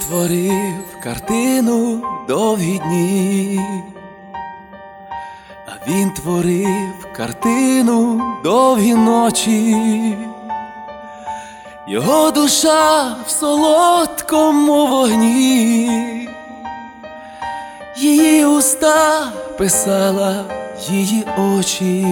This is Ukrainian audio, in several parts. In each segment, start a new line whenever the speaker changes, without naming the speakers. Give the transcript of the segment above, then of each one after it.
творив картину довгі дні, а він творив картину довгі ночі. Його душа в солодкому вогні, її уста писала її очі.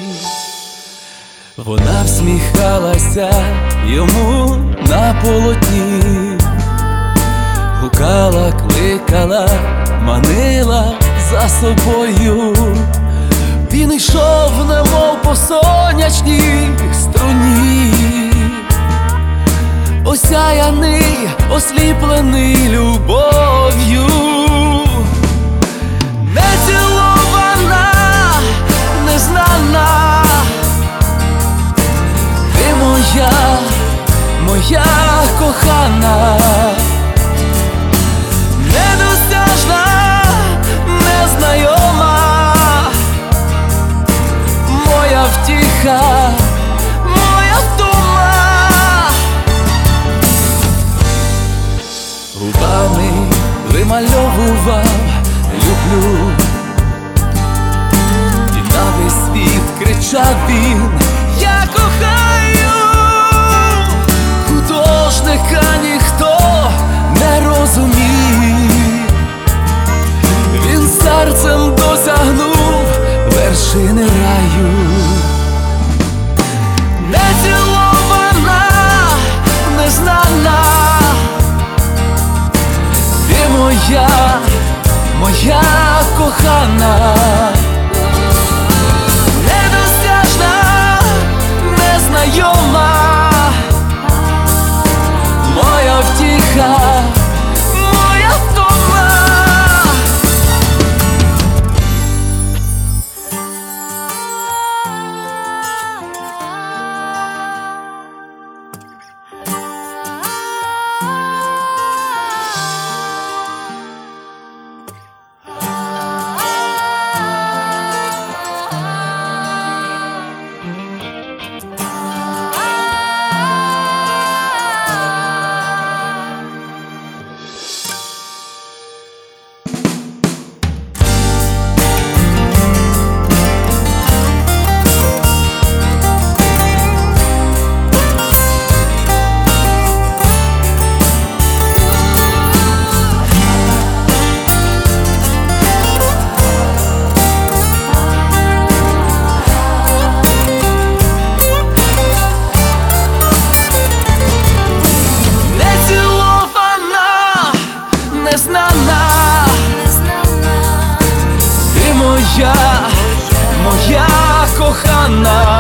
Вона всміхалася йому на полотні, гукала, кликала, манила за собою. Він йшов, немов по сонячній струні, осяяний, осліплений любов'ю. Нецілована, незнана, ти моя, моя кохана, недосяжна, незнайома, моя втіха, моя втома. Губами вимальовував люблю, і на весь світ кричав він: я кохаю. Художника ніхто не розумів, він серцем досягнув вершини раю. Нецілована, незнана, ти моя, моя кохана, недосяжна, незнайома, моя втіха, моя втома. Ти моя, моя кохана.